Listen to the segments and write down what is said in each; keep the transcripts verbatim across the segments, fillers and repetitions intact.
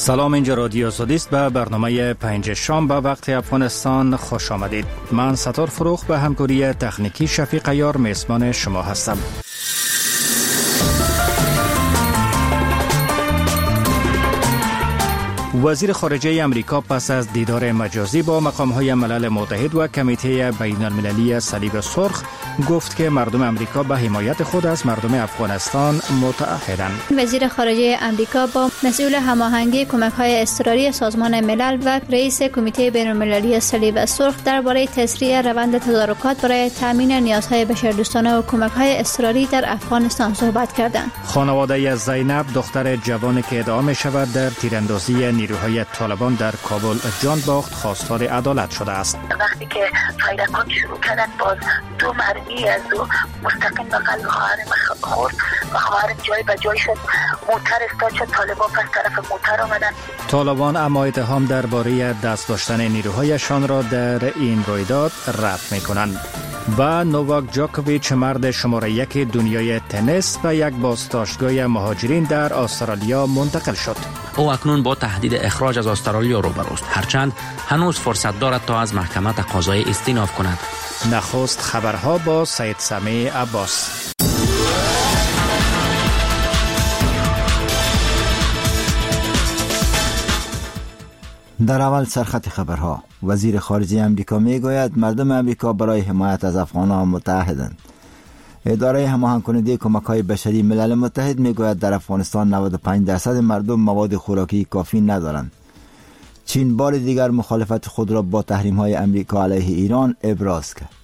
سلام، اینجا رادیو آزادی است. به برنامه پنج شام به وقت افغانستان خوش آمدید. من ستار فروخ به همکاری تکنیکی شفیق عیار میزبان شما هستم. وزیر خارجه امریکا پس از دیدار مجازی با مقام‌های ملل متحد و کمیته بین‌المللی صلیب سرخ گفت که مردم امریکا به حمایت خود از مردم افغانستان متعهدند. وزیر خارجه امریکا با مسئول هماهنگی کمک‌های اضطراری سازمان ملل و رئیس کمیته بین‌المللی صلیب سرخ درباره تسریع روند تدارکات برای تامین نیازهای بشردوستانه و کمک‌های اضطراری در افغانستان صحبت کردند. خانواده زینب دختر جوانی که ادعا می‌شود در تیراندازی نیروهای طالبان در کابل جان باخت خواستار عدالت شده است. وقتی که فایرکان شروع کردن باز دو مرمی از دو مستقیم به قلب خواهرم خورد و خواهرم جای به جای شد. موتر استاد شد، طالبان پس طرف موتر آمدن. طالبان اما اتهام درباره دست داشتن نیروهایشان را در این رویداد رد می‌کنند. و نوواک جاکوویچ مرد شماره یک دنیای تنیس به یک بازداشتگاه مهاجرین در استرالیا منتقل شد. او اکنون با تهدید اخراج از استرالیا روبروست، هرچند هنوز فرصت دارد تا از محکمه تقاضای استیناف کند. نخست خبرها با سید سمیع عباس. در اول سرخط خبرها. وزیر خارجه امریکا میگوید مردم امریکا برای حمایت از افغانان متحدند. اداره هماهنگ کننده کمک‌های بشری ملل متحد میگوید در افغانستان نود و پنج درصد مردم مواد خوراکی کافی ندارند. چین بار دیگر مخالفت خود را با تحریم‌های امریکا علیه ایران ابراز کرد.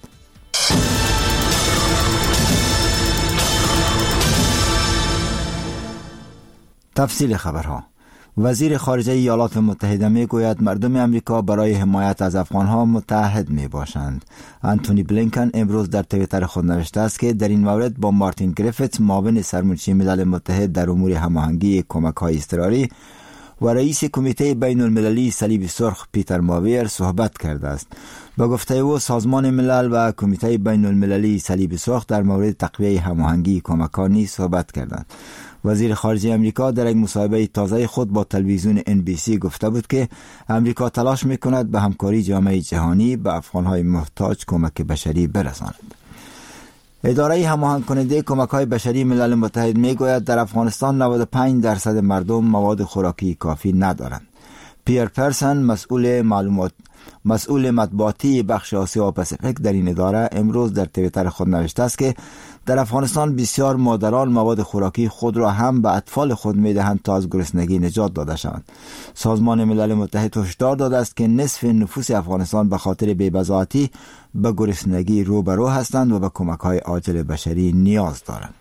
تفصیل خبرها. وزیر خارجه ایالات متحده میگوید مردم امریکا برای حمایت از افغانها متحد می باشند. انتونی بلینکن امروز در توییتر خود نوشته است که در این مورد با مارتین گریفیتس معاون سرمنشی ملل متحد در امور هماهنگی کمک‌های اضطراری و رئیس کمیته بین المللی صلیب سرخ پیتر ماویر صحبت کرده است. با گفته او سازمان ملل و کمیته بین المللی صلیب سرخ در مورد تقویت هماهنگی کمک‌ها نیز صحبت کردند. وزیر خارجه امریکا در یک مصاحبه تازه خود با تلویزیون ان بی سی گفته بود که امریکا تلاش می‌کند به همکاری جامعه جهانی به افغان‌های محتاج کمک بشری برساند. اداره هماهنگ کننده کمک‌های بشری ملل متحد میگوید در افغانستان نود و پنج درصد مردم مواد خوراکی کافی ندارند. پیر پرسن مسئول معلومات مسئول مطبوعاتی بخش آسیا و پاسیفیک در این اداره امروز در توییتر خود نوشته است که در افغانستان بسیار مادران مواد خوراکی خود را هم به اطفال خود می‌دهند تا از گرسنگی نجات داده شوند. سازمان ملل متحد هشدار داده است که نصف نفوس افغانستان به خاطر بی‌بضاعتی به گرسنگی روبرو هستند و به کمک‌های عاجل بشری نیاز دارند.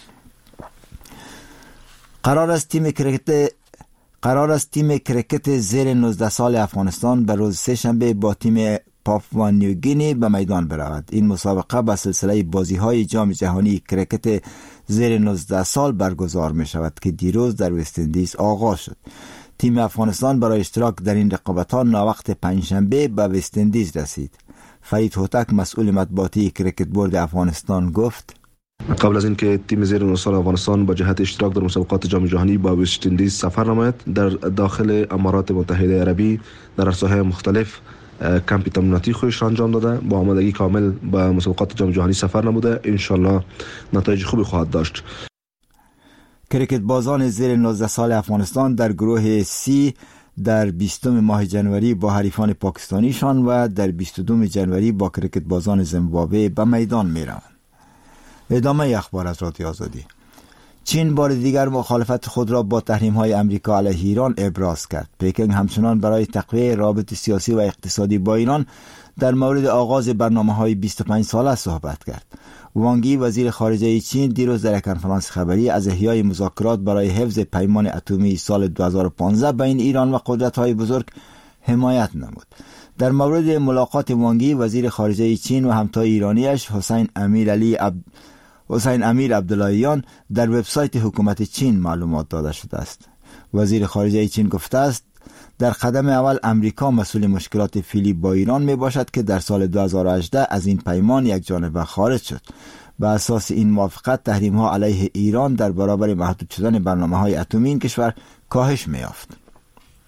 قرار است تیم کرکت قرار است تیم کرکت زیر نوزده سال افغانستان به روز سه شنبه با تیم پاپوا نیوگینی به میدان برود. این مسابقه به سلسله بازی‌های جام جهانی کرکت زیر نوزده سال برگزار می شود که دیروز در وست اندیز آغاز شد. تیم افغانستان برای اشتراک در این رقابت‌ها ناوقت پنجشنبه به وست اندیز رسید. فرید هوتک مسئول مطبوعاتی کرکت بورد افغانستان گفت: قبل از اینکه تیم زیر نوزده سال افغانستان با جهت اشتراک در مسابقات جام جهانی با وست اندیز سفر نماید، در داخل امارات متحده عربی در ساحات مختلف کمپ تمریناتی خودش را انجام داده، با آمادگی کامل به مسابقات جام جهانی سفر نموده. ان شاء الله نتایج خوبی خواهد داشت. کرکت بازان زیر نوزده سال افغانستان در گروه سی در بیستم ماه جنوری با حریفان پاکستانیشان و در بیست و دوم جنوری با کرکت بازان زیمبابوه به میدان می روند. ادامه اخبار از رادیو آزادی. چین بار دیگر مخالفت خود را با تحریم‌های امریکا علیه ایران ابراز کرد. پکینگ همچنان برای تقویت روابط سیاسی و اقتصادی با ایران در مورد آغاز برنامه‌های بیست و پنج ساله صحبت کرد. وانگ یی وزیر خارجه چین دیروز در یک کنفرانس خبری از احیای مذاکرات برای حفظ پیمان اتمی سال دو هزار و پانزده بین ایران و قدرت‌های بزرگ حمایت نمود. در مورد ملاقات وانگ یی وزیر خارجه چین و همتای ایرانیش حسین امیر علی عبد حسین امیر عبداللهیان در وبسایت حکومت چین معلومات داده شده است. وزیر خارجه چین گفته است در قدم اول امریکا مسئول مشکلات فعلی با ایران می باشد که در سال دو هزار و هجده از این پیمان یک جانبه خارج شد. بر اساس این موافقت تحریم ها علیه ایران در برابر محدود شدن برنامه های اتمی این کشور کاهش می یافت.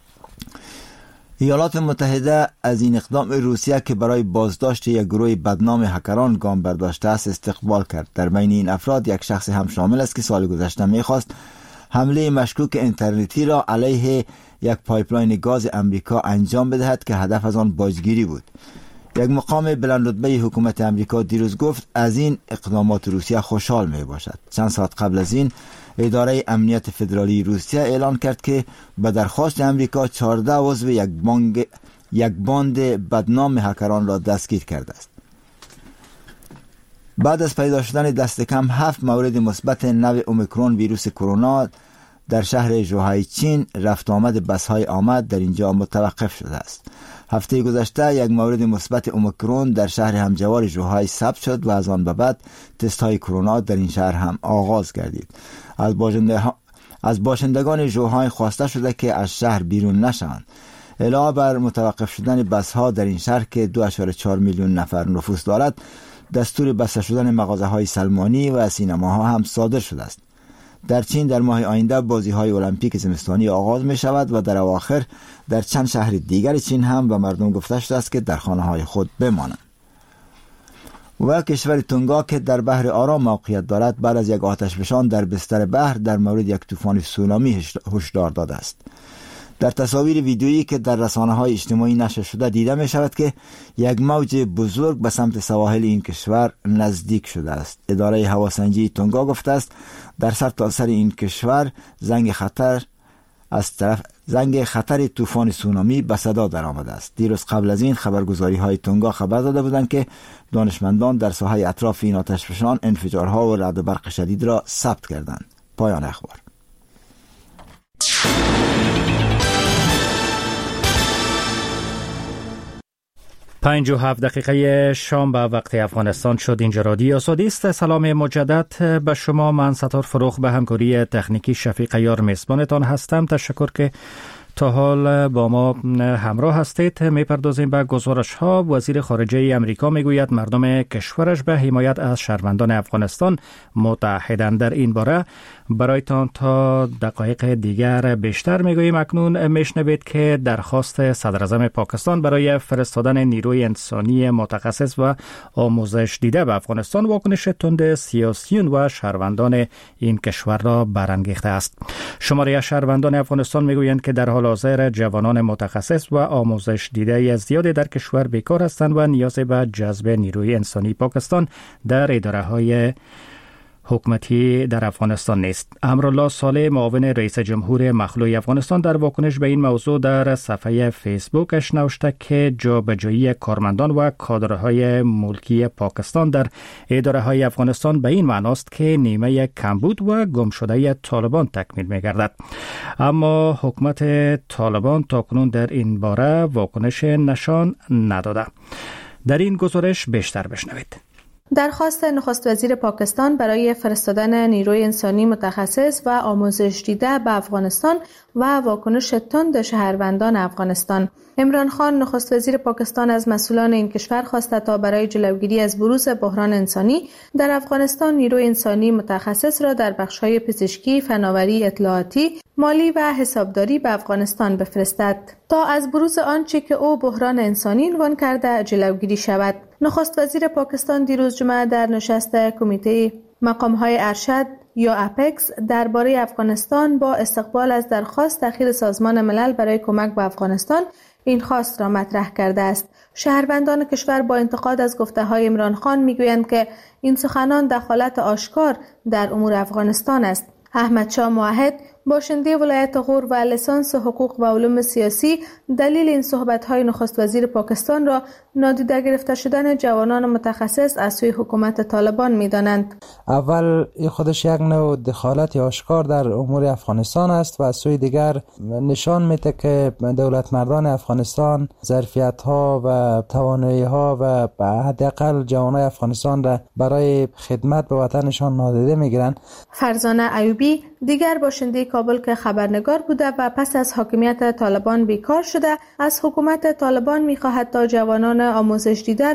ایالات متحده از این اقدام روسیه که برای بازداشت یک گروه بدنام هکران گام برداشته است استقبال کرد. در بین این افراد یک شخص هم شامل است که سال گذشته می‌خواست حمله مشکوک اینترنتی را علیه یک پایپلاین گاز امریکا انجام بدهد که هدف از آن باجگیری بود. یک مقام بلند رتبه حکومت امریکا دیروز گفت از این اقدامات روسیه خوشحال می باشد. چند ساعت قبل از این اداره امنیت فدرالی روسیه اعلان کرد که به درخواست امریکا چهارده عضو یک بانگ یک باند بدنام هکران را دستگیر کرده است. بعد از پیدا شدن دست کم هفت مورد مثبت نوع اومیکرون ویروس کرونا در شهر ژوهای چین، رفت آمد بس‌های آمد در اینجا متوقف شده است. هفته گذشته یک مورد مثبت اومیکرون در شهر همجوار ژوهای ثبت شد و از آن به بعد تست های کرونا در این شهر هم آغاز گردید. از باشنده از باشندگان ژوهای خواسته شده که از شهر بیرون نشوند. علاوه بر متوقف شدن بس‌ها در این شهر که دو ممیز چهار میلیون نفر نفوس دارد، دستور بسته شدن مغازه‌های سلمانی و سینماها هم صادر شده است. در چین در ماه آینده بازی‌های المپیک زمستانی آغاز می شود و در اواخر در چند شهر دیگر چین هم به مردم گفته شده است که در خانه‌های خود بمانند. و کشور تونگا که در بحر آرام موقعیت دارد بعد از یک آتشفشان در بستر بحر در مورد یک طوفان سونامی هشدار داده است. در تصاویر ویدیویی که در رسانه‌های اجتماعی نشر شده دیده می شود که یک موج بزرگ به سمت سواحل این کشور نزدیک شده است. اداره هواسنجی تونگا گفته است در سرتاسر این کشور زنگ خطر از طرف زنگ خطر طوفان سونامی به صدا درآمده است. دیروز قبل از این خبرگزاری‌های تونگا خبر داده بودند که دانشمندان در ساحه اطراف این آتشفشان انفجارها و رعد و برق شدید را ثبت کردند. پایان اخبار. پنج و هفت دقیقه شام به وقت افغانستان شد. اینجا رادیو آزادی است. سلام مجدد به شما. من ستار فروخ به همکاری تکنیکی شفیق یار میزبانتان هستم. تشکر که تا حال با ما همراه هستید. میپردازیم به گزارش ها. وزیر خارجه امریکا میگوید مردم کشورش به حمایت از شهروندان افغانستان متحدند. در این باره برایتان تا دقایق دیگر بیشتر میگوییم. اکنون میشنوید که درخواست صدر اعظم پاکستان برای فرستادن نیروی انسانی متخصص و آموزش دیده به افغانستان واکنش تند سیاسیون و شهروندان این کشور را برانگیخته است. شماره شهروندان افغانستان میگویند که در حال حاضر جوانان متخصص و آموزش دیده زیادی در کشور بیکار هستند و نیاز به جذب نیروی انسانی پاکستان در اداره های حکومتی در افغانستان نیست. امرالله صالح معاون رئیس جمهور مخلوع افغانستان در واکنش به این موضوع در صفحه فیسبوکش نوشته که جابجایی کارمندان و کادرهای ملکی پاکستان در اداره های افغانستان به این معناست که نیمه کمبود و گمشده طالبان تکمیل می‌گردد. اما حکومت طالبان تاکنون در این باره واکنش نشان نداده. در این گزارش بیشتر بشنوید. درخواست نخست وزیر پاکستان برای فرستادن نیروی انسانی متخصص و آموزش دیده به افغانستان و واکنش تند شهروندان افغانستان. عمران خان نخست وزیر پاکستان از مسئولان این کشور خواسته تا برای جلوگیری از بروز بحران انسانی در افغانستان نیروی انسانی متخصص را در بخش‌های پزشکی، فناوری، اطلاعاتی، مالی و حسابداری به افغانستان بفرستد تا از بروز آنچه که او بحران انسانی عنوان کرده جلوگیری شود. نخست وزیر پاکستان دیروز جمعه در نشست کمیته مقام‌های ارشد یا اپکس درباره افغانستان با استقبال از درخواست اخیر سازمان ملل برای کمک به افغانستان این خواست را مطرح کرده است. شهروندان کشور با انتقاد از گفته‌های عمران خان میگویند که این سخنان دخالت آشکار در امور افغانستان است. احمد شاه موحد باشنده ولایت غور و لیسانس حقوق و علوم سیاسی دلیل این صحبت‌های نخست وزیر پاکستان را نادیده گرفته شدن جوانان متخصص از سوی حکومت طالبان می‌دانند. اول خودش یک نوع دخالت آشکار در امور افغانستان است و از سوی دیگر نشان میده که دولت مردان افغانستان ظرفیت‌ها و توانایی‌ها و به حداقل جوانان افغانستان را برای خدمت به وطنشان نادیده می‌گیرند. فرزانه ایوبی دیگر باشنده کابل که خبرنگار بوده و پس از حاکمیت طالبان بیکار شده از حکومت طالبان می‌خواهد تا جوانان آموزش دیده را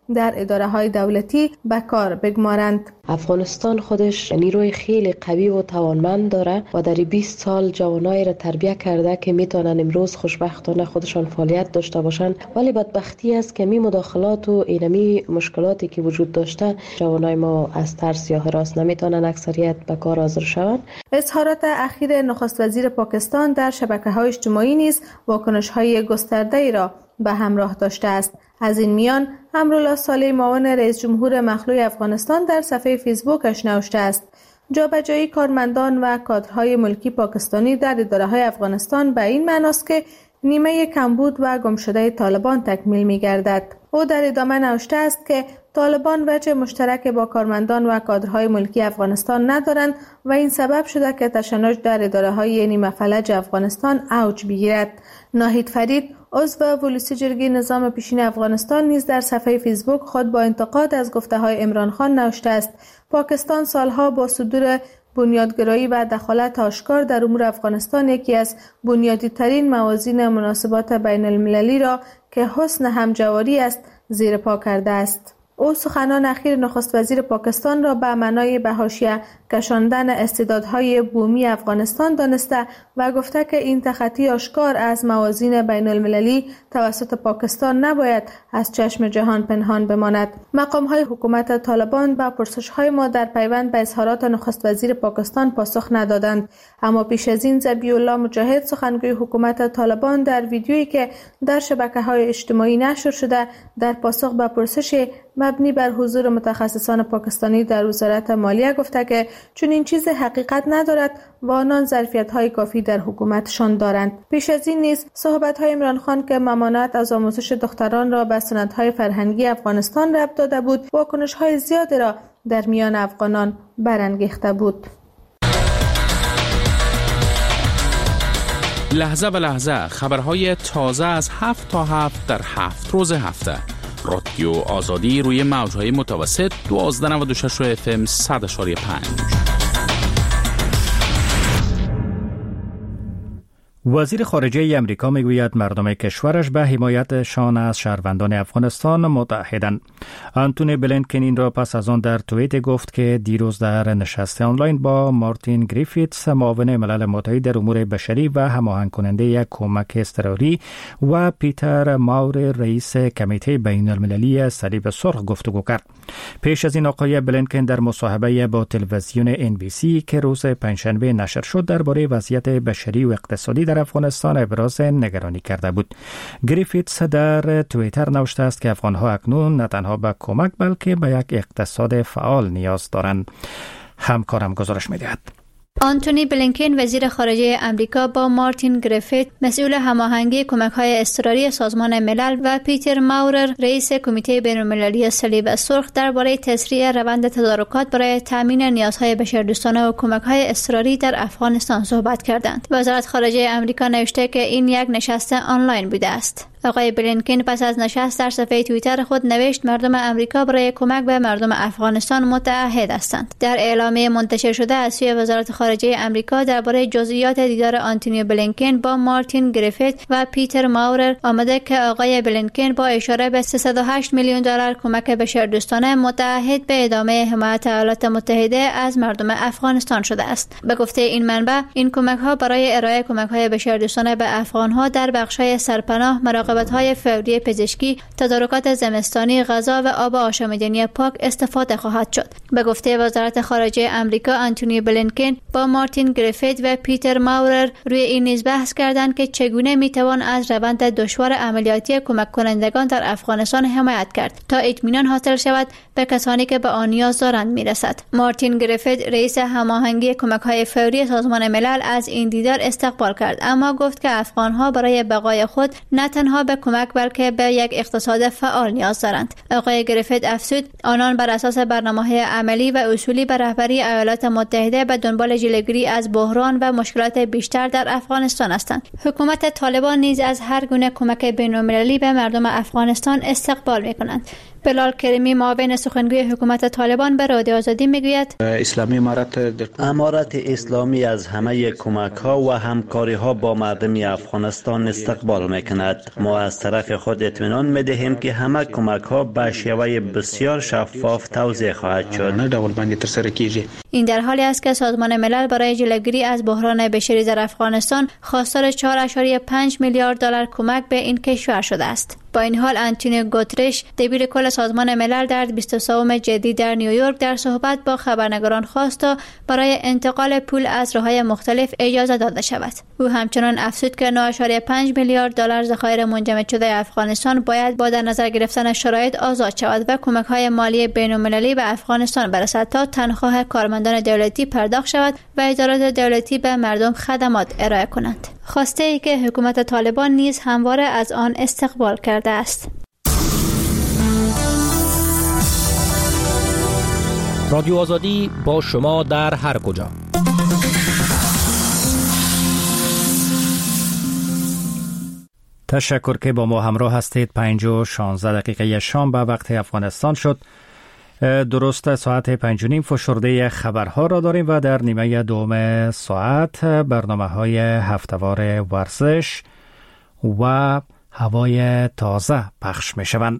در اداره های دولتی به کار بگمارند. افغانستان خودش نیروی خیلی قوی و توانمند داره و در بیست سال جوانایی را تربیت کرده که میتونن امروز خوشبختانه خودشان فعالیت داشته باشند، ولی بدبختی است که می مداخلات و اینمی مشکلاتی که وجود داشته جوانای ما از ترس یا هراس نمیتونن اکثریت به کار حاضر شوند. اظهارات اخیر نخست وزیر پاکستان در شبکه‌های اجتماعی نیز واکنش‌های گسترده‌ای را به همراه داشته است. از این میان امرالله صالح معاون رئیس جمهور مخلوع افغانستان در صفحه فیسبوکش نوشته است: جابجایی کارمندان و کادرهای ملکی پاکستانی در اداره‌های افغانستان به این معناست که نیمه کمبود و گمشده طالبان تکمیل می‌گردد. او در ادامه نوشته است که طالبان وجه مشترک با کارمندان و کادرهای ملکی افغانستان ندارند و این سبب شده که تشنج در اداره‌های نیمه فلج افغانستان اوج بگیرد. ناهید فرید، عضو ولوسی جرگه نظام پیشین افغانستان، نیز در صفحه فیسبوک خود با انتقاد از گفته‌های عمران خان نوشته است: پاکستان سالها با صدور بنیادگرایی و دخالت آشکار در امور افغانستان یکی از بنیادی ترین موازین مناسبات بین المللی را که حسن همجواری است زیر پا کرده است. او سخنان اخیر نخست وزیر پاکستان را به معنای به حاشیه کشاندن استعدادهای بومی افغانستان دانسته و گفته که این تخطی آشکار از موازین بین المللی توسط پاکستان نباید از چشم جهان پنهان بماند. مقام‌های حکومت طالبان به پرسش‌های ما در پیوند به اظهارات نخست وزیر پاکستان پاسخ ندادند، اما پیش از این ذبیح الله مجاهد، سخنگوی حکومت طالبان، در ویدیویی که در شبکه‌های اجتماعی نشر شده در پاسخ به پرسش مبنی بر حضور متخصصان پاکستانی در وزارت مالیه گفته که چون این چیز حقیقت ندارد و آنان ظرفیت‌های کافی در حکومتشان دارند. پیش از این نیز صحبت‌های عمران خان که ممانعت از آموزش دختران را به سنت‌های فرهنگی افغانستان ربط داده بود، واکنش‌های زیادی را در میان افغانان برانگیخته بود. لحظه به لحظه خبرهای تازه از هفت تا هفت در هفت روز هفته. رادیو آزادی روی موجهای متوسط دوازده نود و شش اف ام صد و پنج. وزیر خارجه امریکا میگوید مردم کشورش به حمایتشان از شهروندان افغانستان متحدند. آنتونی بلینکن این را پس از آن در توییت گفت که دیروز در نشست آنلاین با مارتین گریفیتس، معاون ملل متحد در امور بشری و هماهنگ کننده کمک اضطراری، و پیتر ماور، رئیس کمیته بین المللی صلیب سرخ گفتگو کرد. پیش از این آقای بلینکن در مصاحبه با تلویزیون ان بی سی که روز پنجشنبه نشر شد درباره وضعیت بشری و اقتصادی در افغانستان ابراز نگرانی کرده بود. گریفیتس در توییتر نوشته است که افغانها اکنون نه تنها به کمک بلکه به یک اقتصاد فعال نیاز دارند. همکارم گزارش می‌دهد. آنتونی بلینکن، وزیر خارجه امریکا، با مارتین گریفیت، مسئول هماهنگی کمک‌های اضطراری سازمان ملل، و پیتر ماورر، رئیس کمیته بین‌المللی صلیب سرخ درباره تسریع روند تدارکات برای تامین نیازهای بشردوستانه و کمک‌های اضطراری در افغانستان صحبت کردند. وزارت خارجه امریکا نوشته که این یک نشست آنلاین بوده است. آقای بلینکن پس از نشست در صفحه توییتر خود نوشت مردم امریکا برای کمک به مردم افغانستان متعهد هستند. در اعلامیه منتشر شده از سوی وزارت خارجه امریکا درباره جزئیات دیدار آنتونی بلینکن با مارتین گریفیت و پیتر ماورر آمده که آقای بلینکن با اشاره به سیصد و هشت میلیون دلار کمک بشردوستانه متعهد به ادامه حمایت ایالات متحده از مردم افغانستان شده است. به گفته این منبع، این کمک‌ها برای ارائه کمک‌های بشردوستانه به افغان‌ها در بخش‌های سرپناه، مراقبت‌های فوری پزشکی، تدارکات زمستانی، غذا و آب آشامیدنی پاک استفاده خواهد شد. به گفته وزارت خارجه امریکا، آنتونی بلینکن با مارتین گریفیت و پیتر ماورر روی این نیز بحث کردند که چگونه میتوان از روند دشوار عملیاتی کمک کنندگان در افغانستان حمایت کرد تا اطمینان حاصل شود به کسانی که به آن نیاز دارند میرسد. مارتین گریفیت، رئیس هماهنگی کمک‌های فوری سازمان ملل، از این دیدار استقبال کرد، اما گفت که افغان‌ها برای بقای خود نه تنها به کمک بلکه به یک اقتصاد فعال نیاز دارند. آقای گریفیت افزود آنان بر اساس برنامه‌های عملی و اصولی به رهبری ایالات متحده به دنبال جلوگیری از بحران و مشکلات بیشتر در افغانستان هستند. حکومت طالبان نیز از هر گونه کمک بین‌المللی به مردم افغانستان استقبال می‌کنند. بلال کریمی معاون سخنگوی حکومت طالبان به رادیو آزادی میگوید اسلامی امارت امارت اسلامی از همه کمک ها و همکاری ها با مردم افغانستان استقبال میکند. ما از طرف خود اطمینان میدهیم که همه کمک ها به شیوه بسیار شفاف توزیع خواهد شد. این در حالی است که سازمان ملل برای جلوگیری از بحران بشری در افغانستان خواستار چهار ممیز پنج میلیارد دلار کمک به این کشور شده است. با این حال آنتونیو گوترش دبیر کل سازمان ملل در بیست و سوم جدی در نیویورک در صحبت با خبرنگاران خواست تا برای انتقال پول از راه‌های مختلف اجازه داده شود. او همچنان افزود که نه ممیز پنج میلیارد دلار ذخایر منجمد شده افغانستان باید با در نظر گرفتن شرایط آزاد شود و کمک‌های مالی بین‌المللی به افغانستان برسد تا تنخواه کارمندان دولتی پرداخت شود و ادارات دولتی به مردم خدمات ارائه کنند. خواسته ای که حکومت طالبان نیز همواره از آن استقبال کرده است. رادیو آزادی با شما در هر کجا. تشکر که با ما همراه هستید. پنج و شانزده دقیقه شام به وقت افغانستان شد. درست ساعت پنج و نیم فشرده خبرها را داریم و در نیمه دوم ساعت برنامه های هفته‌وار ورزش و هوای تازه پخش می شوند.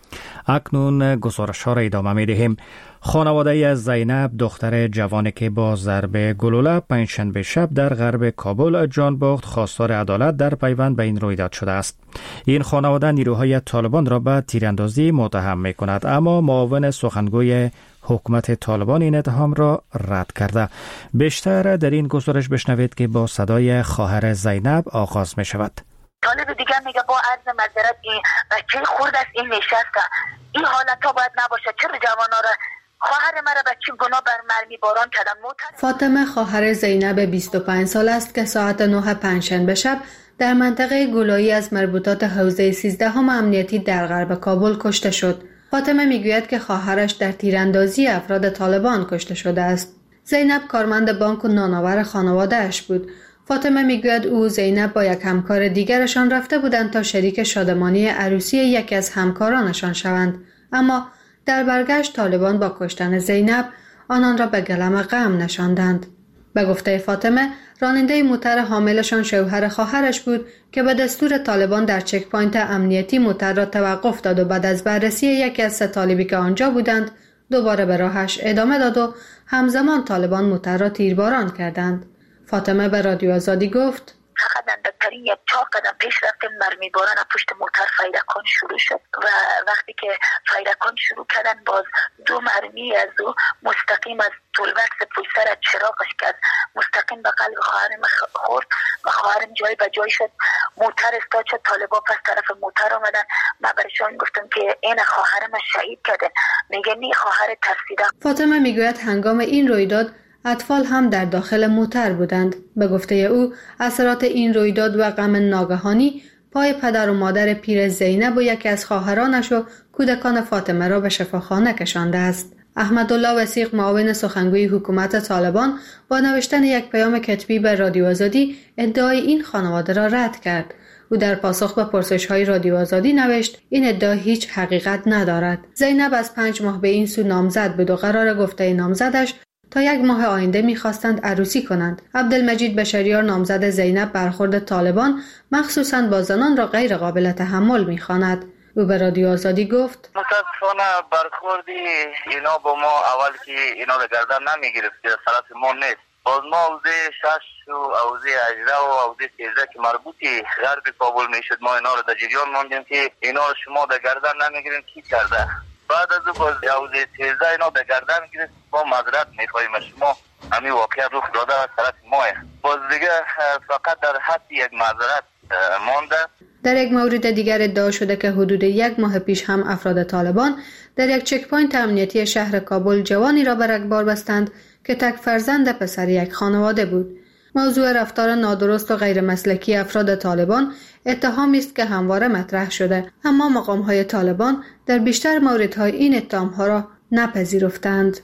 اکنون گزارش ها را ادامه می دهیم. خانواده زینب دختر جوانی که با ضرب گلوله پنجشنبه شب در غرب کابل جان باخت خواستار عدالت در پیوند به این رویداد شده است. این خانواده نیروهای طالبان را به تیراندازی متهم می کند، اما معاون سخنگوی حکومت طالبان این اتهام را رد کرده. بیشتر در این گزارش بشنوید که با صدای خواهر زینب آغاز می شود. طالب دیگه میگه با عرض معذرت این بچه خورد است، این نشسته، این حالت ها باید نباشه. چرا جوانا را خواهر مرا بچه گناه بر مرمی باران کردن. فاطمه خواهر زینب بیست و پنج سال است که ساعت نه پنجشنبه شب در منطقه گلایی از مربوطات حوزه سیزدهم امنیتی در غرب کابل کشته شد. فاطمه میگوید که خواهرش در تیراندازی افراد طالبان کشته شده است. زینب کارمند بانک و نانآور خانواده اش بود. فاطمه میگوید او و زینب با یک همکار دیگرشان رفته بودند تا شریک شادمانی عروسی یکی از همکارانشان شوند، اما در برگشت طالبان با کشتن زینب آنان را به گلم غم نشاندند. به گفته فاطمه، راننده موتر حاملشان شوهر خواهرش بود که به دستور طالبان در چک پوینت امنیتی موتر را توقف داد و بعد از بررسی یکی از سه طالبی که آنجا بودند دوباره به راهش ادامه داد و همزمان طالبان موتر را تیرباران کردند. فاطمه به رادیو آزادی گفت: فقط اندکترین یک چهار قدم پیش رفتیم، مرمی باران پشت موتر فیرکان شروع شد و وقتی که فیرکان شروع کردن باز دو مرمی از دو مستقیم از طولبکس پشت سر چراغش کرد، مستقیم به قلب خواهرم خورد و خواهرم جای به جای شد. موتر استاد شد، طالبا پس طرف موتر آمدن. من برایشان گفتم که این خواهرم شهید کرده، میگه نی خواهر ترسیده. فاطمه میگوید هنگام این رویداد اطفال هم در داخل موتر بودند. به گفته او اثرات این رویداد و غم ناگهانی پای پدر و مادر پیر زینب و یکی از خواهرانش و کودکان فاطمه را به شفاخانه کشانده است. احمدالله وثیق معاون سخنگوی حکومت طالبان با نوشتن یک پیام کتبی به رادیو آزادی ادعای این خانواده را رد کرد. او در پاسخ به پرسش‌های رادیو آزادی نوشت: این ادعا هیچ حقیقت ندارد. زینب از پنج ماه به این سو نامزد بود و قرار گفته نامزدش تا یک ماه آینده می‌خواستند عروسی کنند. عبدالمجید بشریار نامزد زینب برخورد طالبان مخصوصاً با زنان را غیر قابل تحمل می‌خواند. او به رادیو آزادی گفت: متاسفانه برخوردی اینا با ما اول که اینا را گردن نمی‌گرفت، سرات ما نیست. باز ما حوزه شش و حوزه هجده و حوزه سیزده که مربوطی غرب کابل میشد، ما اینا را در جریان ماندیم که اینا را شما در گردن نمی‌گیرین، کی کرده؟ بعد از او باز حوزه سیزده اینا در گردن گرفت. ما معذرت میخواییم شما، همین واقعیت رخ داده از طرف ماه. باز دیگه فقط در حد یک معذرت مانده. در یک مورد دیگر ادعا شده که حدود یک ماه پیش هم افراد طالبان در یک چک پوینت امنیتی شهر کابل جوانی را به رگبار بستند که تک فرزند پسر یک خانواده بود. موضوع رفتار نادرست و غیر مسلکی افراد طالبان اتهامی است که همواره مطرح شده، اما مقام‌های طالبان در بیشتر موردهای این اتهام‌ها را نپذیرفتند.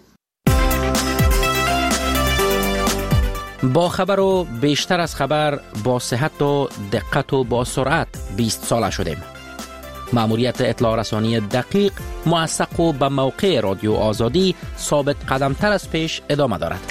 با خبر و بیشتر از خبر، با صحت و دقت و با سرعت بیست ساله شدیم. مأموریت اطلاع رسانی دقیق، موثق و به موقع رادیو آزادی ثابت قدمتر از پیش ادامه دارد.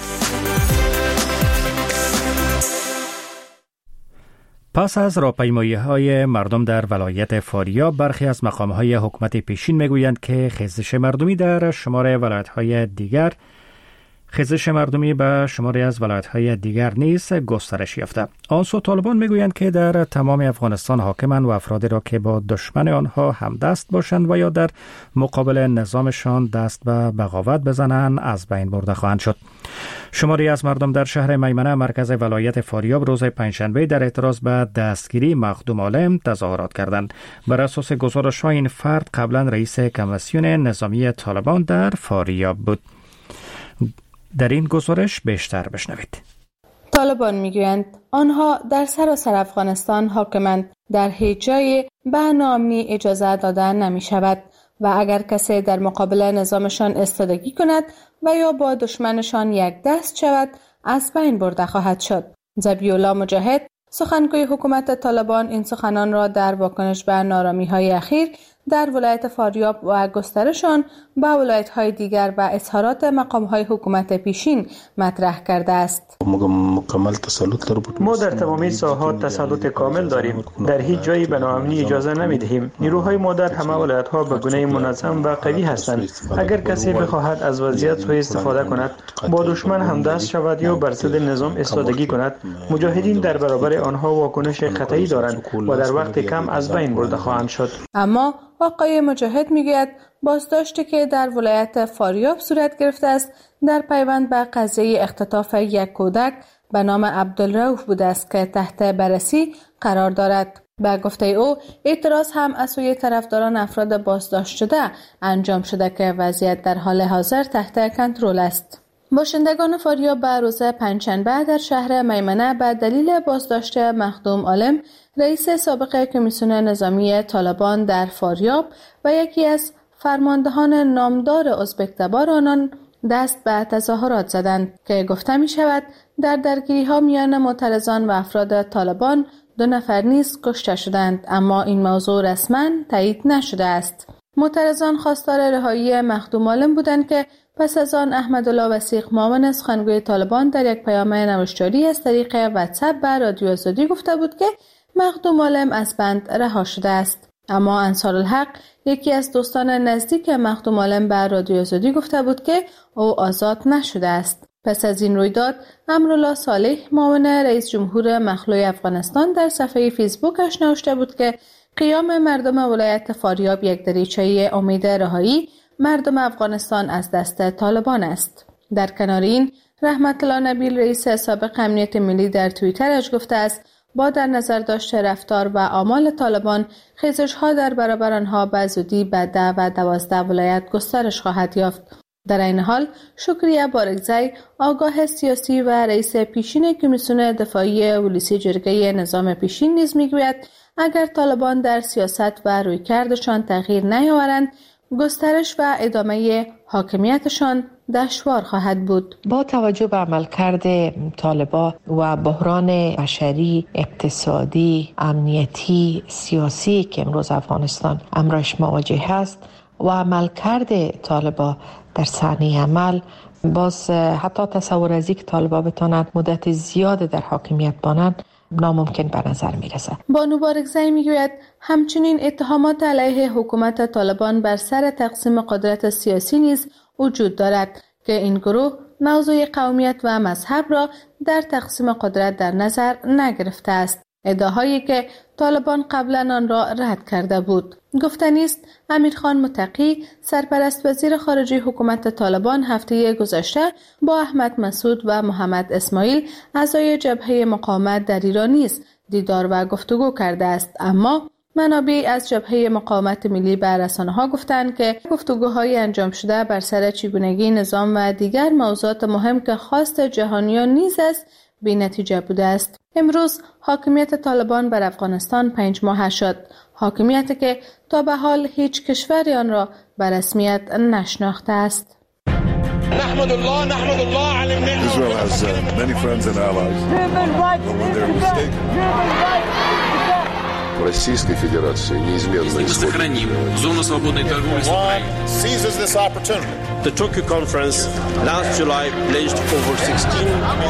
پس از راهپیمایی‌های مردم در ولایت فاریاب، برخی از مقام‌های حکومت پیشین میگویند که خیزش مردمی در شمار ولایت‌های دیگر خیزش مردمی به شماری از ولایت‌های دیگر نیز گسترش یافته. آن سو طالبان میگویند که در تمام افغانستان حاکمند و افرادی را که با دشمن آنها همدست باشند و یا در مقابل نظامشان دست به بغاوت بزنند از بین برده خواهند شد. شماری از مردم در شهر میمنه مرکز ولایت فاریاب روز پنجشنبه در اعتراض به دستگیری مخدوم عالم تظاهرات کردند. بر اساس گزارش‌ها این فرد قبلا رئیس کمیسیون نظامی طالبان در فاریاب بود. در این گزارش بیشتر بشنوید. طالبان میگویند آنها در سراسر افغانستان حاکمند. در هیچ جای به ناامنی اجازه داده نمی شود و اگر کسی در مقابل نظامشان استادگی کند و یا با دشمنشان یک دست شود از بین برده خواهد شد. ذبیح‌الله مجاهد، سخنگوی حکومت طالبان، این سخنان را در واکنش به نارامی‌های اخیر در ولایت فاریاب و گسترشان به ولایت‌های دیگر و اظهارات مقام‌های حکومت پیشین مطرح کرده است. ما در تمامی ساحات تسلط کامل داریم. در هیچ جایی به ناامنی اجازه نمی‌دهیم. نیروهای ما در همه ولایت‌ها به گونه منظم و قوی هستند. اگر کسی بخواهد از وضعیت سوء استفاده کند، با دشمن همدست شود یا بر ضد نظام ایستادگی کند، مجاهدین در برابر آنها واکنش قطعی دارند و در وقت کم از بین برده خواهند شد. اما آقای مجاهد میگوید بازداشتی که در ولایت فاریاب صورت گرفته است در پیوند به قضیه اختطاف یک کودک به نام عبدالرؤوف بوده است که تحت بررسی قرار دارد. به گفته او اعتراض هم از سوی طرفداران افراد بازداشت شده انجام شده که وضعیت در حال حاضر تحت کنترل است. باشندگان فاریاب به روز پنجشنبه در شهر میمنه به دلیل بازداشت مخدوم عالم، رئیس سابق کمیسیون نظامی طالبان در فاریاب و یکی از فرماندهان نامدار ازبک تبار آنان دست به تظاهرات زدند که گفته می شود در درگیری ها میان معترضان و افراد طالبان دو نفر نیز کشته شدند، اما این موضوع رسما تایید نشده است. معترضان خواستار رهایی مخدوم عالم بودند که پس از آن احمدالله وثیق، معاون سخنگوی طالبان، در یک پیام نوشتاری از طریق واتساپ به رادیو آزادی گفته بود که مخدوم عالم از بند رها شده است. اما انصارالحق، یکی از دوستان نزدیک مخدوم عالم، به رادیو آزادی گفته بود که او آزاد نشده است. پس از این رویداد، امرالله صالح، معاون رئیس جمهور مخلوع افغانستان، در صفحه فیسبوکش نوشته بود که قیام مردم ولایت فاریاب یک دریچه امید رهایی مردم افغانستان از دست طالبان است. در کنار این، رحمت الله نبیل، رئیس سابق امنیت ملی، در توییترش گفته است با در نظر داشت رفتار و آمال طالبان، خیزش‌ها در برابر آنها به زودی به ده و دوازده ولایت گسترش خواهد یافت. در این حال، شکریه بارگزی، آگاه سیاسی و رئیس پیشین کمیسیون دفاعی ولسی جرگه نظام پیشین، نیز میگوید اگر طالبان در سیاست و رویکردشان تغییر نیاورند، گسترش و ادامه حاکمیتشان دشوار خواهد بود. با توجه به عملکرد طالبان و بحران بشری، اقتصادی، امنیتی، سیاسی که امروز افغانستان امرش مواجه است و عملکرد طالبان در صحنه عمل، باز حتی تصور از اینکه طالبان بتوانند مدت زیاد در حاکمیت بمانند ناممکن به نظر می رسد. بانو بارگزی می گوید همچنین اتهامات علیه حکومت طالبان بر سر تقسیم قدرت سیاسی نیز وجود دارد که این گروه موضوع قومیت و مذهب را در تقسیم قدرت در نظر نگرفته است. ادعاهایی که طالبان قبلا آن را رد کرده بود. گفتنی است امیرخان متقی، سرپرست وزیر خارجه حکومت طالبان، هفته گذشته با احمد مسعود و محمد اسماعیل، اعضای جبهه مقاومت در ایران نیز دیدار و گفتگو کرده است. اما منابع از جبهه مقاومت ملی به رسانه‌ها گفتند که گفتگوهای انجام شده بر سر چگونگی نظام و دیگر موضوعات مهم که خواست جهانیان نیز است بی نتیجه بوده است. امروز حاکمیت طالبان بر افغانستان پنج ماه شد. حاکمیتی که تا به حال هیچ کشوری آن را به رسمیت نشناخته است. نحمد الله نحمد الله على النعمة. Israel has uh, many friends and allies. Human rights. в Российской Федерации неизменно Мы сохраним зону свободной торговли с Украиной. The Tokyo Conference last July pledged over sixteen.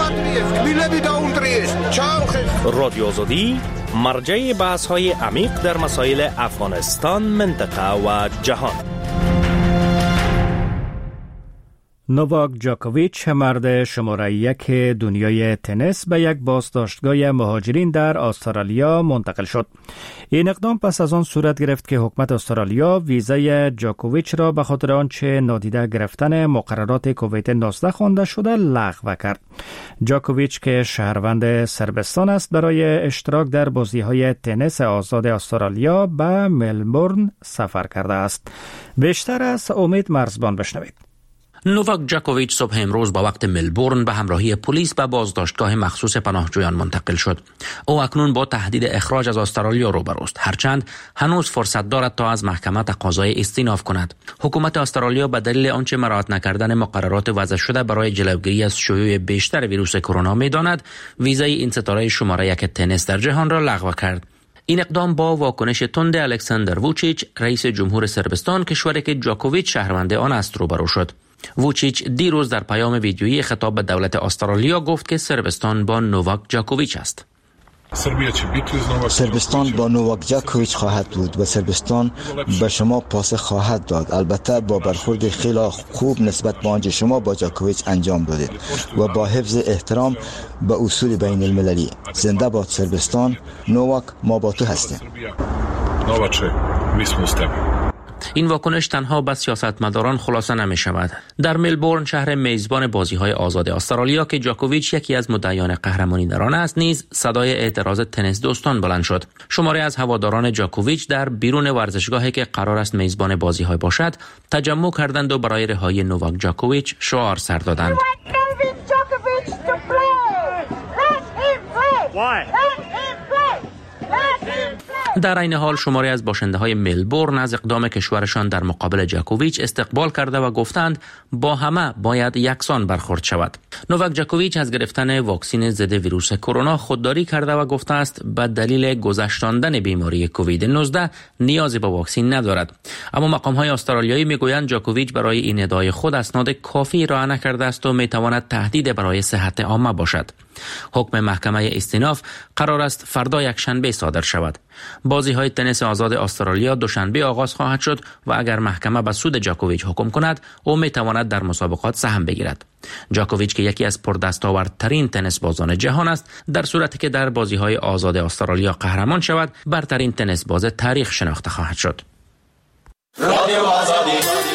رادیو آزادی مرجع بحث‌های عمیق در مسائل افغانستان، منطقه و جهان. نوواک جاکوویچ مرد شماره یک دنیای تنیس به یک بازداشتگاه مهاجرین در استرالیا منتقل شد. این اقدام پس از آن صورت گرفت که حکومت استرالیا ویزای جاکوویچ را به خاطر آنچه نادیده گرفتن مقررات کووید نوزده خوانده شده لغو کرد. جاکوویچ که شهروند صربستان است برای اشتراک در بازی‌های تنیس آزاد استرالیا به ملبورن سفر کرده است. بیشتر از امید مرزبان بشنوید. نوواک جاکوویچ صبح امروز با وقت ملبورن به همراهی پلیس به بازداشتگاه مخصوص پناهجویان منتقل شد. او اکنون با تهدید اخراج از استرالیا روبروست، هرچند هنوز فرصت دارد تا از محکمه تقاضای استیناف کند. حکومت استرالیا به دلیل آنچه مراعات نکردن مقررات وضع شده برای جلوگیری از شیوع بیشتر ویروس کرونا می‌داند، ویزای این ستاره شماره یک تنیس در جهان را لغو کرد. این اقدام با واکنش تند الکساندر ووچیچ، رئیس جمهور صربستان، کشوری که جاکوویچ شهروند آن است، روبرو شد. ووچیچ دیروز در پیام ویدیویی خطاب به دولت استرالیا گفت که صربستان با نوواک جاکوویچ است. صربستان با نوواک جاکوویچ خواهد بود و صربستان به شما پاسخ خواهد داد، البته با برخورد خیلی خوب نسبت به آنچه شما با جاکوویچ انجام دادید و با حفظ احترام به اصول بین المللی. زنده باد صربستان. نوواک، ما با تو هستیم. این واکنش تنها به سیاستمداران خلاصه نمی شود. در ملبورن، شهر میزبان بازی‌های آزاد استرالیا که جاکوویچ یکی از مدعیان قهرمانی در آن است، نیز صدای اعتراض تنیس دوستان بلند شد. شماری از هواداران جاکوویچ در بیرون ورزشگاهی که قرار است میزبان بازی‌های باشد، تجمع کردند و برای رهایی نوواک جاکوویچ شعار سر دادند. در این حال شماری از باشنده‌های ملبورن از اقدام کشورشان در مقابل جاکوویچ استقبال کرده و گفتند با همه باید یکسان برخورد شود. نوواک جاکوویچ از گرفتن واکسن ضد ویروس کرونا خودداری کرده و گفته است به دلیل گذشتاندن بیماری کووید نوزده نیازی به واکسن ندارد. اما مقام‌های استرالیایی میگویند جاکوویچ برای این ادعای خود اسناد کافی ارائه نکرده است و میتواند تهدید برای صحت عامه باشد. حکم محکمه استیناف قرار است فردا یکشنبه صادر شود. بازی‌های تنیس آزاد استرالیا دوشنبه آغاز خواهد شد و اگر محکمه به سود جاکوویچ حکم کند، او میتواند در مسابقات سهم بگیرد. جاکوویچ که یکی از پردستاوردترین تنیس بازان جهان است، در صورتی که در بازی‌های آزاد استرالیا قهرمان شود، برترین تنیس باز تاریخ شناخته خواهد شد. رادیو آزادی.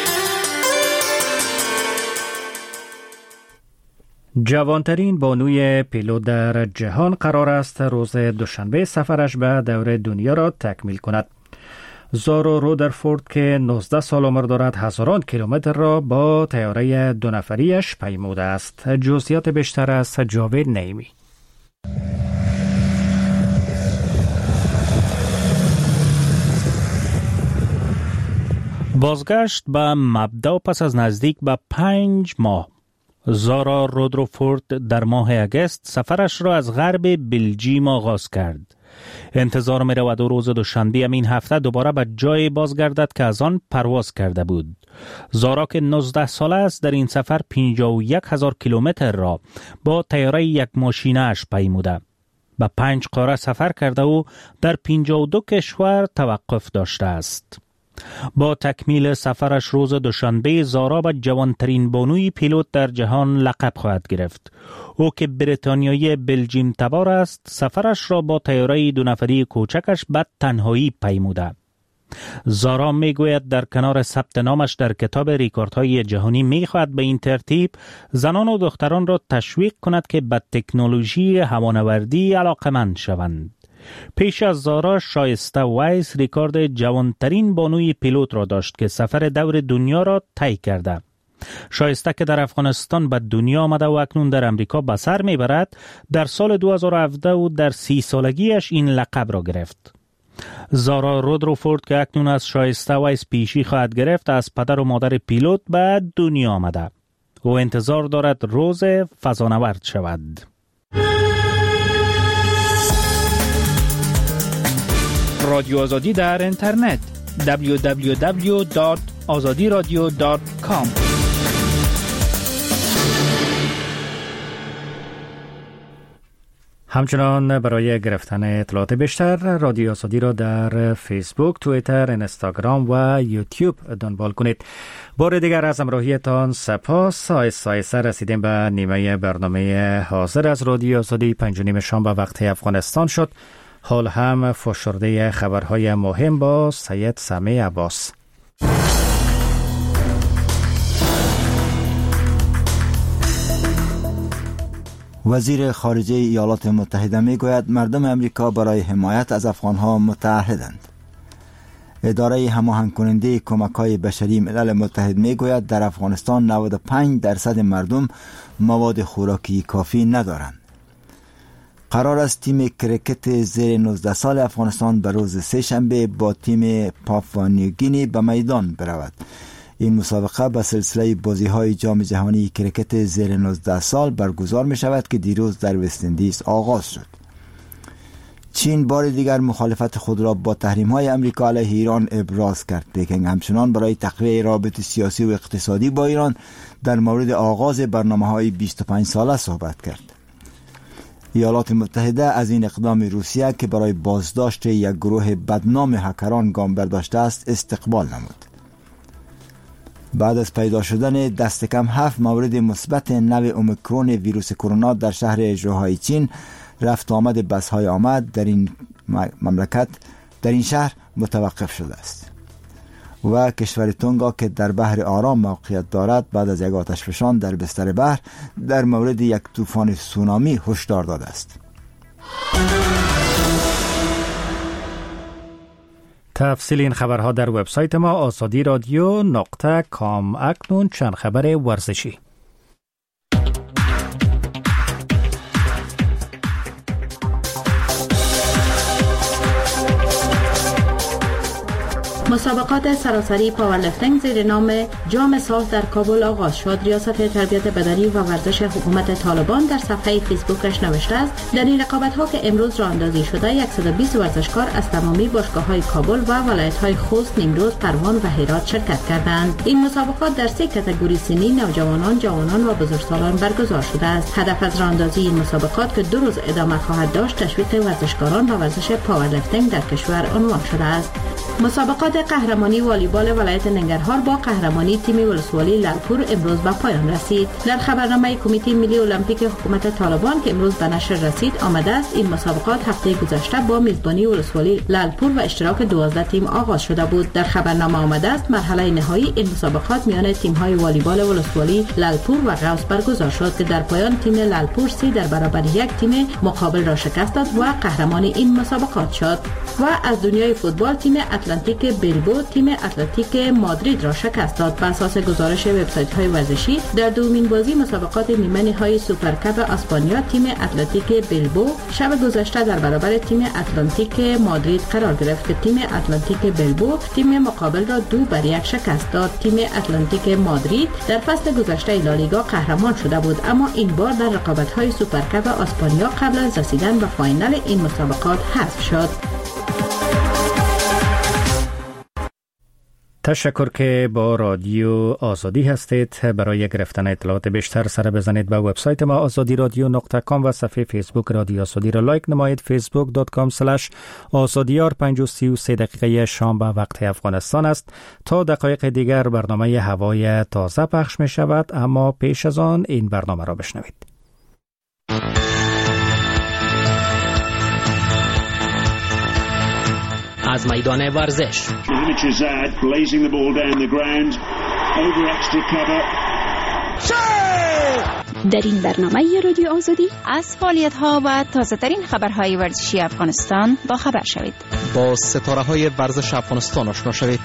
جوانترین بانوی پیلوت در جهان قرار است روز دوشنبه سفرش به دور دنیا را تکمیل کند. زارا رودرفورد که نوزده سال عمر دارد، هزاران کیلومتر را با طیاره دو نفریش پیموده است. جزئیات بیشتر از جاوید نعیمی. بازگشت به مبدا پس از نزدیک به پنج ماه. زارا رودرفورد در ماه اگست سفرش را از غرب بلژیم آغاز کرد. انتظار می رود روز دوشنبه این هفته دوباره به جای بازگردد که از آن پرواز کرده بود. زارا که نوزده ساله است در این سفر پنجاه و یک هزار کیلومتر را با طیاره یک ماشینه اش پیموده. به پنج قاره سفر کرده و در پنجاه و دو کشور توقف داشته است. با تکمیل سفرش روز دوشنبه، زارا به جوانترین بانوی پیلوت در جهان لقب خواهد گرفت. او که بریتانیایی بلژیم تبار است، سفرش را با طیاره دو نفری کوچکش به تنهایی پیموده. زارا میگوید در کنار ثبت نامش در کتاب ریکوردهای جهانی میخواهد به این ترتیب زنان و دختران را تشویق کند که به تکنولوژی هوانوردی علاقمند شوند. پیش از زارا، شایسته وایس ریکارد جوانترین بانوی پیلوت را داشت که سفر دور دنیا را طی کرده. شایسته که در افغانستان به دنیا آمده و اکنون در امریکا به سر میبرد، در سال دو هزار و هفده و در سی سالگیش این لقب را گرفت. زارا رودرفورد که اکنون از شایسته وایس پیشی خواهد گرفت، از پدر و مادر پیلوت به دنیا آمده. او انتظار دارد روز فضانورد شود. رادیو آزادی در اینترنت دبلیو دبلیو دبلیو دات آزادی رادیو دات کام. همچنان برای گرفتن اطلاعات بیشتر رادیو آزادی را در فیسبوک، توییتر، اینستاگرام و یوتیوب دنبال کنید. بار دیگر از همراهیتان سپاس. آیسته آیسته رسیدیم به نیمه برنامه حاضر از رادیو آزادی. پنج و نیم شام به وقت افغانستان شد. حال هم فشرده خبرهای مهم با سید سمی عباس. وزیر خارجه ایالات متحده می گوید مردم امریکا برای حمایت از افغانها متعهدند. اداره هماهنگ کننده کمک‌های بشری ملل متحد می گوید در افغانستان نود و پنج درصد مردم مواد خوراکی کافی ندارند. قرار است تیم کرکت زیر نوزده سال افغانستان به روز سه شنبه با تیم پاپوا نیوگینی به میدان برود. این مسابقه به سلسله بازی‌های جام جهانی کرکت زیر نوزده سال برگزار می شود که دیروز در وست اندیز آغاز شد. چین بار دیگر مخالفت خود را با تحریم‌های امریکا علیه ایران ابراز کرد، لیکن همچنان برای تقویت رابطه سیاسی و اقتصادی با ایران در مورد آغاز برنامه‌های بیست و پنج ساله صحبت کرد. ایالات متحده از این اقدام روسیه که برای بازداشت یک گروه بدنام هکران گام برداشته است استقبال نمود. بعد از پیدا شدن دست کم هفت مورد مثبت نو اومیکرون ویروس کرونا در شهر ژوهای چین، رفت آمد بس‌های آمد در این مملکت در این شهر متوقف شده است. و کشور تونگا که در بحر آرام موقعیت دارد بعد از یک آتشفشان در بستر بحر در مورد یک طوفان سونامی هشدار داده است. تفصیل این خبرها در وبسایت ما آزادی رادیو نقطه کام. اکنون چند خبر ورزشی. مسابقات سراسری پاورلیفتینگ زیر نام جام سال در کابل آغاز شد. ریاست تربیت بدنی و ورزش حکومت طالبان در صفحه فیسبوکش نوشته است در این رقابت‌ها که امروز راه اندازی شده صد و بیست ورزشکار از تمامی باشگاه‌های کابل و ولایت‌های خوست، نیمروز، پروان و هرات شرکت کردند. این مسابقات در سه کاتگوری سنی نوجوانان، جوانان و بزرگسالان برگزار شده است. هدف از راه اندازی این مسابقات که دو روز ادامه خواهد داشت تشویق ورزشکاران و ورزش پاورلیفتینگ در کشور عنوان شده است. مسابقات قهرمانی والیبال ولایت ننگرهار با قهرمانی تیم ولسوالی لالپور امروز به پایان رسید. در خبرنامه کمیته ملی المپیک حکومت طالبان که امروز به نشر رسید آمده است این مسابقات هفته گذشته با میزبانی ولسوالی لالپور و اشتراک دوازده تیم آغاز شده بود. در خبرنامه آمده است مرحله نهایی این مسابقات میان تیم‌های والیبال ولسوالی لالپور و غوث برگزار شد که در پایان تیم لالپور سی در برابر یک تیم مقابل را شکست داد و قهرمان این مسابقات شد. و از دنیای فوتبال تیم اتلانتیک بیلبو تیم اتلتیک مادرید را شکست داد. بر اساس گزارش وبسایت‌های ورزشی در دومین بازی مسابقات نیمه نهایی سوپرکاپ اسپانیا تیم اتلتیک بیلبو شب گذشته در برابر تیم اتلانتیک مادرید قرار گرفت که تیم اتلانتیک بیلبو تیم مقابل را دو بر یک شکست داد. تیم اتلانتیک مادرید در فصل گذشته لالیگا قهرمان شده بود اما این بار در رقابت‌های سوپرکاپ اسپانیا قبل از رسیدن به فاینال این مسابقات حذف شد. تشکر که با رادیو آزادی هستید. برای گرفتن اطلاعات بیشتر سر بزنید به وبسایت ما آزادی رادیو نقطه کام و صفحه فیسبوک رادیو آزادی را لایک نمایید. فیسبوک دات کام سلش آزادیار. پنج و سی و سه دقیقه شام به وقت افغانستان است. تا دقایق دیگر برنامه هوای تازه پخش می شود، اما پیش از آن این برنامه را بشنوید. از میدان ورزش در این برنامه رادیو آزادی از فعالیت‌ها و تازه‌ترین خبرهای ورزشی افغانستان با خبر شوید. با ستاره‌های ورزش افغانستان آشنا شوید.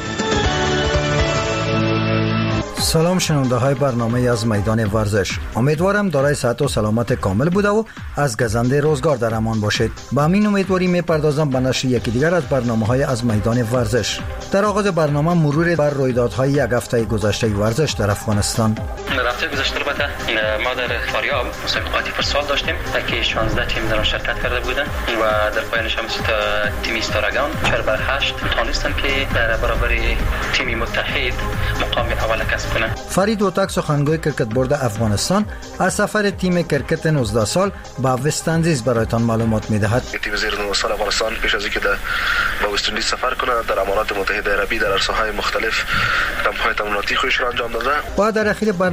سلام شنونده های برنامه از میدان ورزش. امیدوارم دارای صحت و سلامت کامل بوده و از گزنده روزگار در امان باشید. با همین امیدواری میپردازم به نشر یکی دیگر از برنامه های از میدان ورزش. در آغاز برنامه مرور بر رویدادهای یک هفته گذشته ورزش در افغانستان. هفته گذشته البته ما در فاریاب مسابقاتی فوتسال داشتیم که شانزده تیم در آن شرکت کرده بودند و در پایانش هم تیم استارگان چهار بر هشت تونستند که در برابر تیم متحد مقام اول کسب کنند. فرید اوتاک سخنگوی کرکت بورد افغانستان از سفر تیم کرکت نوزده سال به وست اندیز برایتان معلومات می‌دهد. تیم زیر نوزده سال افغانستان پیش از اینکه به وست اندیز سفر کنند در امارات متحده عربی در عرصه‌های مختلف کمپ‌های تمریناتی خودش را انجام داده. و در اخیر